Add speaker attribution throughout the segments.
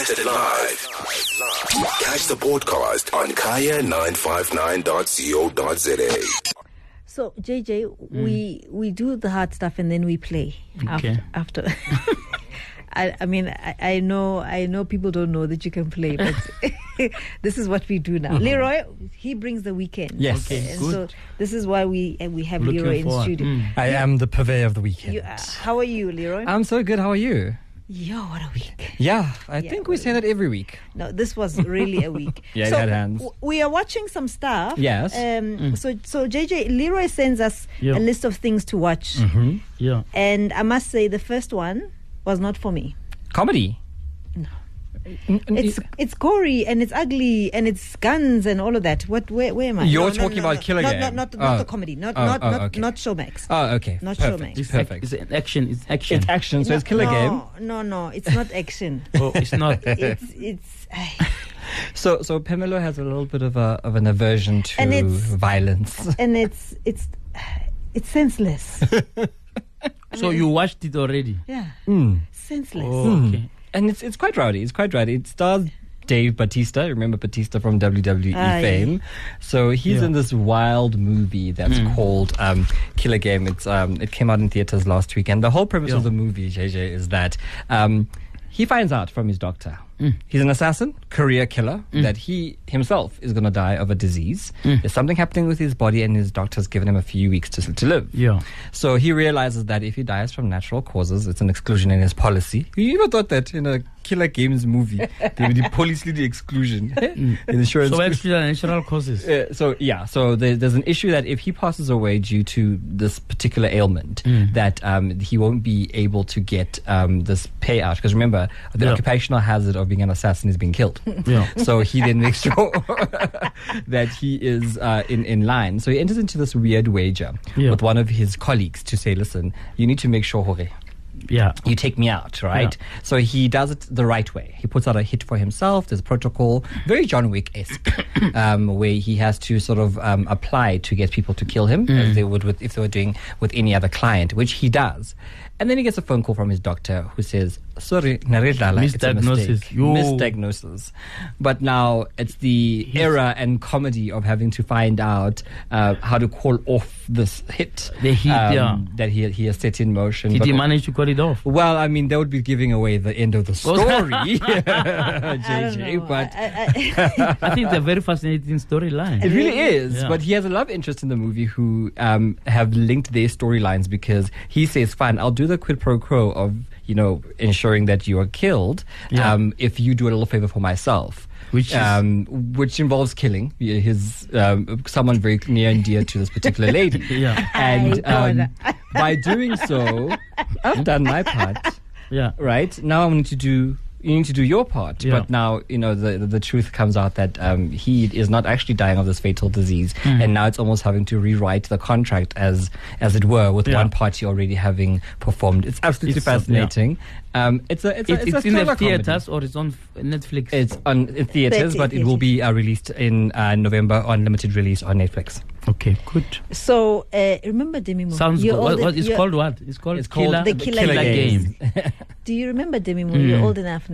Speaker 1: Broadcasted live. Catch the podcast on kaya959.co.za.
Speaker 2: So, JJ, we do the hard stuff and then we play after. I mean, I know people don't know that you can play, but this is what we do now. Leroy, he brings the weekend.
Speaker 3: Yes.
Speaker 2: Okay, and
Speaker 4: good.
Speaker 2: so this is why we have
Speaker 4: Looking
Speaker 2: Leroy in
Speaker 4: forward.
Speaker 2: studio.
Speaker 3: I am the purveyor of the weekend.
Speaker 2: How are you, Leroy?
Speaker 3: I'm so good. How are you?
Speaker 2: Yo, what a week.
Speaker 3: Yeah, I think we say that every week.
Speaker 2: No, this was really a week.
Speaker 3: Yeah,
Speaker 2: so
Speaker 3: it had hands.
Speaker 2: We are watching some stuff.
Speaker 3: Yes.
Speaker 2: So JJ, Leroy sends us a list of things to watch.
Speaker 3: Mm-hmm.
Speaker 4: Yeah.
Speaker 2: And I must say the first one was not for me.
Speaker 3: Comedy.
Speaker 2: No. It's gory and it's ugly and it's guns and all of that. Where am I?
Speaker 3: You're talking about Killer Game.
Speaker 2: Not the comedy. Not Showmax.
Speaker 3: Oh, okay.
Speaker 2: Not
Speaker 3: Perfect.
Speaker 2: Showmax.
Speaker 3: Perfect.
Speaker 4: It's action. It's action.
Speaker 3: It's action, so it's Killer Game.
Speaker 2: No, it's not action.
Speaker 4: Oh, it's not.
Speaker 2: It's
Speaker 3: So Pamela has a little bit of an aversion to
Speaker 2: And it's-
Speaker 3: violence.
Speaker 2: and it's senseless.
Speaker 4: So you watched it already?
Speaker 2: Yeah, senseless.
Speaker 4: Oh, okay.
Speaker 3: And it's quite rowdy. It stars Dave Bautista. Remember Bautista from WWE fame? So he's in this wild movie that's called Killer Game. It came out in theaters last week. And the whole premise of the movie, JJ, is that he finds out from his doctor. He's an assassin, career killer, that he himself is going to die of a disease. There's something happening with his body and his doctor's given him a few weeks to live.
Speaker 4: Yeah.
Speaker 3: So he realizes that if he dies from natural causes, it's an exclusion in his policy. You ever thought that in a Killer Games movie, they would policy the exclusion in insurance?
Speaker 4: So actually, natural causes.
Speaker 3: So there's an issue that if he passes away due to this particular ailment, that he won't be able to get this payout. Because remember, the occupational hazard of being an assassin is being killed.
Speaker 4: Yeah.
Speaker 3: So he then makes sure that he is in line. So he enters into this weird wager with one of his colleagues to say, listen, you need to make sure, Jorge, you take me out, right?
Speaker 4: Yeah.
Speaker 3: So he does it the right way. He puts out a hit for himself. There's a protocol, very John Wick-esque, where he has to sort of apply to get people to kill him, as they would if they were doing with any other client, which he does. And then he gets a phone call from his doctor who says, sorry,
Speaker 4: Misdiagnosis.
Speaker 3: Misdiagnosis. But now it's the era and comedy of having to find out how to call off this hit.
Speaker 4: The hit,
Speaker 3: that he has set in motion.
Speaker 4: Did
Speaker 3: But
Speaker 4: he manage to cut it off?
Speaker 3: well, I mean, that would be giving away the end of the story, JJ. But
Speaker 4: I think it's a very fascinating storyline.
Speaker 3: it really is.
Speaker 4: Yeah.
Speaker 3: But he has a love interest in the movie who have linked their storylines because he says, fine, I'll do the quid pro quo of, ensuring that you are killed if you do a little favor for myself. Which involves killing his someone very near and dear to this particular lady. And by doing so, I've done my part.
Speaker 4: Yeah.
Speaker 3: Right? Now you need to do your part.
Speaker 4: Yeah.
Speaker 3: But now, the truth comes out that he is not actually dying of this fatal disease. And now it's almost having to rewrite the contract as it were, with one party already having performed. It's absolutely fascinating. It's in
Speaker 4: the theaters or it's on Netflix?
Speaker 3: It's in theaters, but it will be released in November on limited release on Netflix.
Speaker 4: Okay, good.
Speaker 2: So remember Demi Moore?
Speaker 4: Sounds good. It's called what? It's called
Speaker 2: The Killer
Speaker 4: Game.
Speaker 2: Do you remember Demi Moore? You're old enough.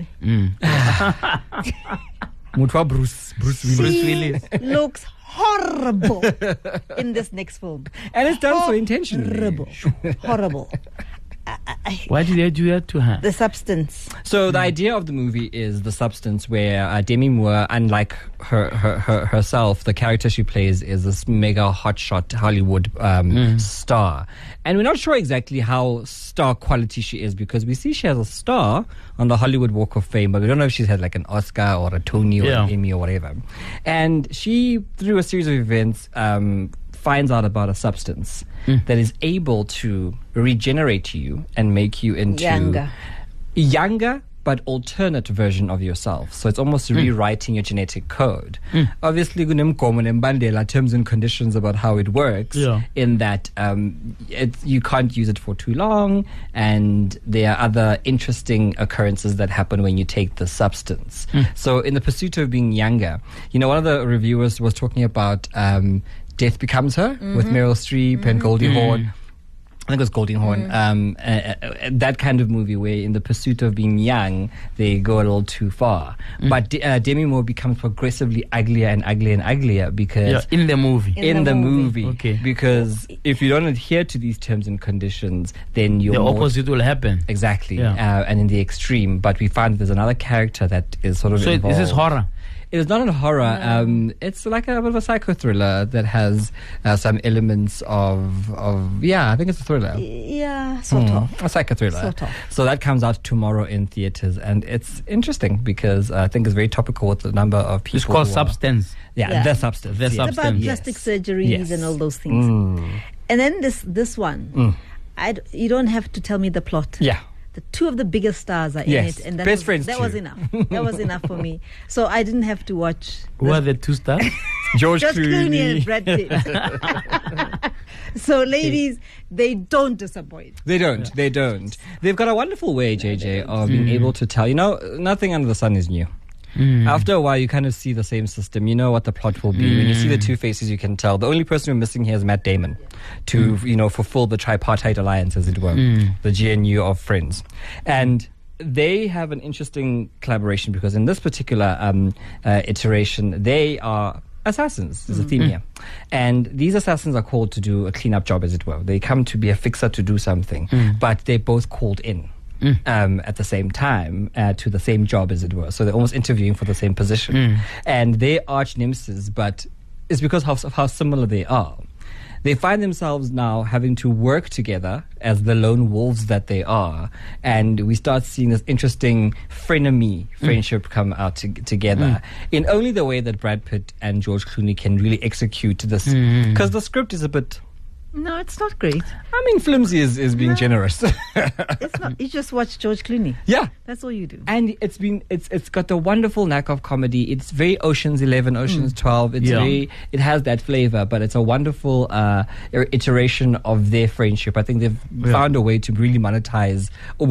Speaker 3: Bruce Willis.
Speaker 2: She looks horrible in this next film.
Speaker 3: And it's done so intentionally.
Speaker 2: Horrible.
Speaker 4: Why did they do that to her?
Speaker 2: The substance.
Speaker 3: So the idea of the movie is the substance, where Demi Moore, unlike herself, the character she plays is this mega hotshot Hollywood star. And we're not sure exactly how star quality she is, because we see she has a star on the Hollywood Walk of Fame, but we don't know if she's had like an Oscar or a Tony or an Emmy or whatever. And she, through a series of events, finds out about a substance that is able to regenerate you and make you into younger but alternate version of yourself. So it's almost rewriting your genetic code. Obviously, terms and conditions about how it works, in that you can't use it for too long, and there are other interesting occurrences that happen when you take the substance. So in the pursuit of being younger, one of the reviewers was talking about Death Becomes Her with Meryl Streep and Goldie Hawn. think it was Goldie Hawn. That kind of movie where in the pursuit of being young, they go a little too far. But Demi Moore becomes progressively uglier and uglier and uglier because...
Speaker 4: in the movie.
Speaker 3: In the movie.
Speaker 4: Okay.
Speaker 3: Because if you don't adhere to ththese terms and conditions, then you're
Speaker 4: the opposite will happen.
Speaker 3: Exactly. And in the extreme. But we find there's another character that is sort of involved.
Speaker 4: So this is horror?
Speaker 3: It is not a horror. It's like a bit of a psycho thriller that has some elements of I think it's a thriller.
Speaker 2: Yeah, sort of.
Speaker 3: A psycho thriller.
Speaker 2: Sort of.
Speaker 3: So that comes out tomorrow in theaters, and it's interesting because I think it's very topical with the number of people.
Speaker 4: It's called Substance.
Speaker 3: The Substance.
Speaker 2: It's about plastic surgeries and all those things. And then this one, you don't have to tell me the plot.
Speaker 3: Yeah.
Speaker 2: The two of the biggest stars are in it, and that was enough. That was enough for me. So I didn't have to watch.
Speaker 4: Who are the two stars?
Speaker 3: George
Speaker 2: Clooney and Brad Pitt. So, ladies, they don't disappoint.
Speaker 3: They don't. They don't. They've got a wonderful way, JJ, of being able to tell. Nothing under the sun is new. After a while, you kind of see the same system. You know what the plot will be. When you see the two faces, you can tell. The only person we're missing here is Matt Damon to, fulfill the tripartite alliance, as it were, the GNU of Friends. And they have an interesting collaboration because in this particular iteration, they are assassins. There's a theme here. And these assassins are called to do a cleanup job, as it were. They come to be a fixer to do something, but they're both called in. At the same time to the same job, as it were. So they're almost interviewing for the same position. And they're arch nemesis, but it's because of how similar they are. They find themselves now having to work together as the lone wolves that they are. And we start seeing this interesting friendship come out together in only the way that Brad Pitt and George Clooney can really execute this. Because the script is a bit...
Speaker 2: No, it's not great.
Speaker 3: I mean, flimsy is being generous.
Speaker 2: It's not. You just watch George Clooney.
Speaker 3: Yeah.
Speaker 2: That's all you do.
Speaker 3: And it's got the wonderful knack of comedy. It's very Ocean's 11, Ocean's 12. It has that flavor, but it's a wonderful iteration of their friendship. I think they've found a way to really monetize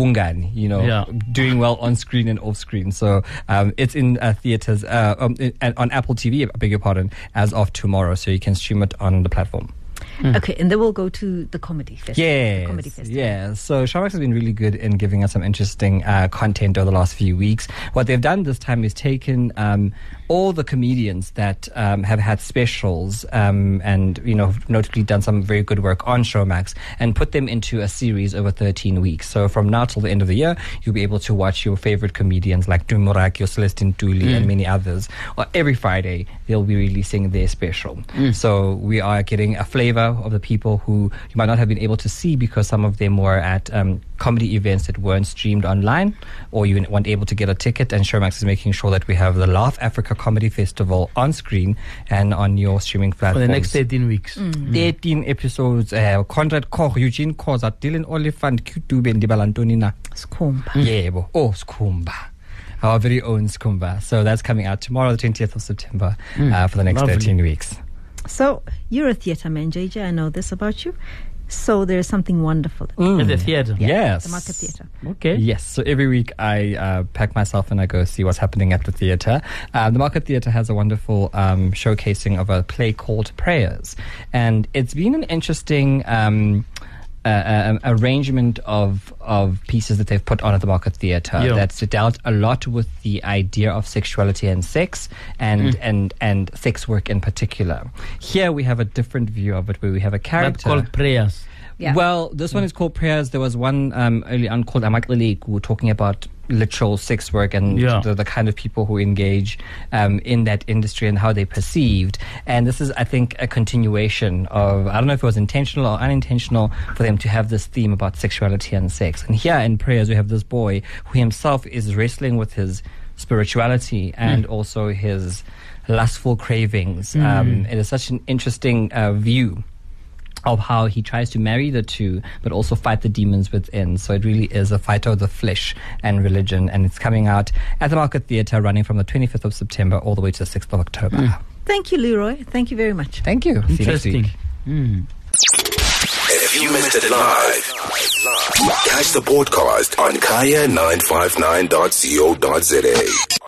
Speaker 3: ubungani, doing well on screen and off screen. So it's in theaters on Apple TV, I beg your pardon, as of tomorrow. So you can stream it on the platform.
Speaker 2: Okay, and then we'll go to the comedy festival.
Speaker 3: Yeah. So Showmax has been really good in giving us some interesting content over the last few weeks. What they've done this time is taken all the comedians that have had specials and notably done some very good work on Showmax and put them into a series over 13 weeks. So from now till the end of the year, you'll be able to watch your favorite comedians like Dumuraki or Celestine Tuli and many others. Or every Friday, they'll be releasing their special. So we are getting a flavor of the people who you might not have been able to see because some of them were at comedy events that weren't streamed online, or you weren't able to get a ticket. And Showmax is making sure that we have the Laugh Africa Comedy Festival on screen and on your streaming platforms.
Speaker 4: For the next 13 weeks.
Speaker 3: 13 episodes. Conrad Koch, Eugene Koza, Dylan Oliphant, Kutube, and Dibalantonina.
Speaker 2: Skumba.
Speaker 3: Yeah, Skumba. Our very own Skumba. So that's coming out tomorrow, the 20th of September, for the next 13 weeks.
Speaker 2: So you're a theatre man, JJ. I know this about you. So there's something wonderful
Speaker 4: at the theatre.
Speaker 3: Yes,
Speaker 2: the Market Theatre.
Speaker 4: Okay.
Speaker 3: Yes. So every week I pack myself and I go see what's happening at the theatre. The Market Theatre has a wonderful showcasing of a play called Prayers, and it's been an interesting arrangement of pieces that they've put on at the Market Theatre that's dealt a lot with the idea of sexuality and sex and sex work in particular. Here we have a different view of it where we have a character
Speaker 4: that's called Prayers.
Speaker 2: Yeah.
Speaker 3: Well, this one is called Prayers. There was one early on called Amaklele, who were talking about literal sex work and the kind of people who engage in that industry and how they perceived. And this is, I think, a continuation of, I don't know if it was intentional or unintentional for them to have this theme about sexuality and sex. And here in Prayers, we have this boy who himself is wrestling with his spirituality and also his lustful cravings. It is such an interesting view of how he tries to marry the two, but also fight the demons within. So it really is a fight of the flesh and religion. And it's coming out at the Market Theatre, running from the 25th of September all the way to the 6th of October.
Speaker 2: Thank you, Leroy. Thank you very much.
Speaker 3: Thank you. See you next week.
Speaker 1: If you missed it live, catch the podcast on kaya959.co.za.